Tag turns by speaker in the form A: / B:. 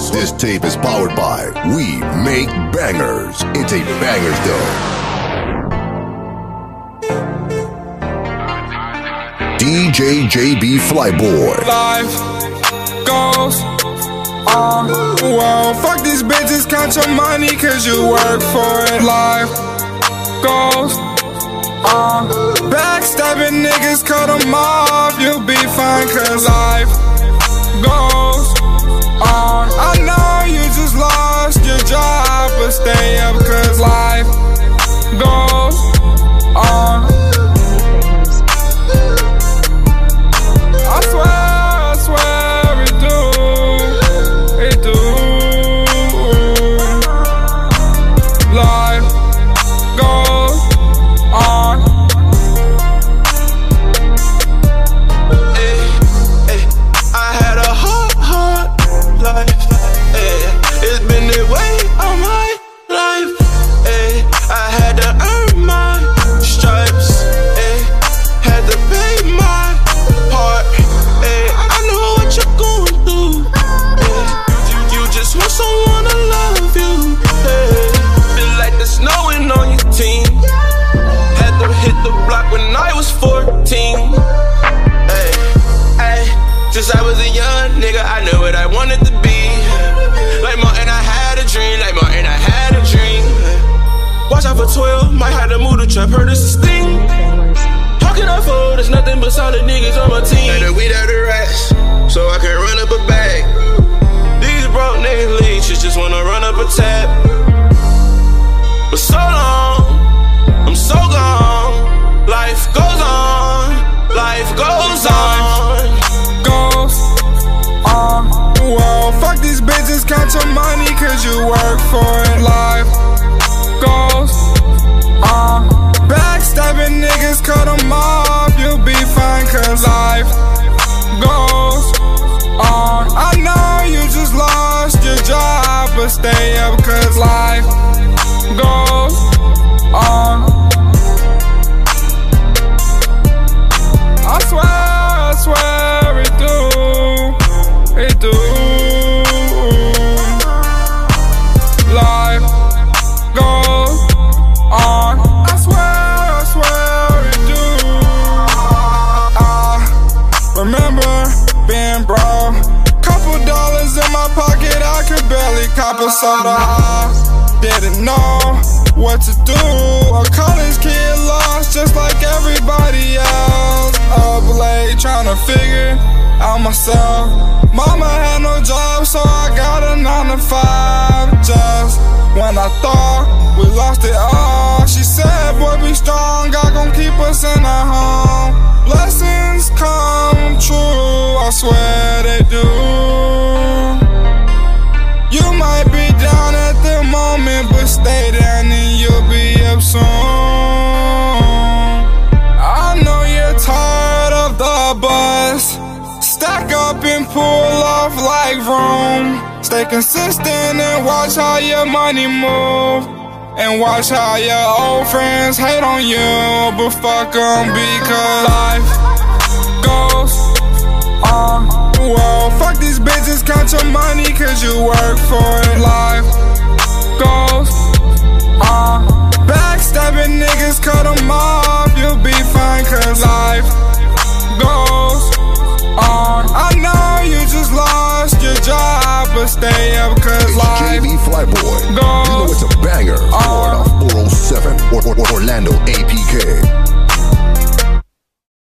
A: This tape is powered by We Make Bangers. It's a bangers though. DJ JB Flyboy.
B: Life goes on. Well, fuck these bitches, count your money cause you work for it. Life goes on. Backstabbing niggas, cut them off, you'll be fine cause life goes on. I know you just lost your job, but stay up cause life goes on. I swear it do, it do. Life goes on.
C: I had a hard life. It's been that way all my life. I had to earn my stripes. Had to pay my part. I know what you're going through. You just want someone to love you. Feel like the snowing on your team. Had to hit the block when I was 14. Since I was a young nigga, I knew what I wanted to be. Like Martin, I had a dream. Like Martin, I had a dream. Watch out for 12, might have to move the trap, heard it's a sting. How can I fold? There's nothing but solid niggas on my team. Let the weed out the rats, so I can run up a bag. These broke niggas leeches just wanna run up a tab. But so long, I'm so gone. Life goes on, life goes on.
B: Well, fuck these bitches, count your money cause you work for it. Life goes on. Backstabbing niggas, cut them off, you'll be fine cause life goes on. I know you just lost your job, but stay up cause life goes on. I swear it do, it do. Life goes on. I swear it do. I remember being broke. Couple dollars in my pocket, I could barely cop a soda. I didn't know what to do. A college kid lost just like everybody else. Up late trying to figure out myself. Mama had no job, so I got a 9 to 5. Just when I thought we lost it all, she said, boy, be strong, God gon' keep us in our home. Blessings come true, I swear they do. You might be down at the moment, but stay down and you'll be up soon. I know you're tired of the bus. Stack up and pull off like vroom. Stay consistent and watch how your money move. And watch how your old friends hate on you, but fuck them because life goes on. Well, fuck these bitches, count your money cause you work for it. Life goes on. Backstabbing niggas, cut them off, you'll be fine cause life goes on. I know you just lost your job, but stay up cause life
A: JB Flyboy.
B: goes
A: You know it's a banger.
B: on.
A: Florida 407 or Orlando APK.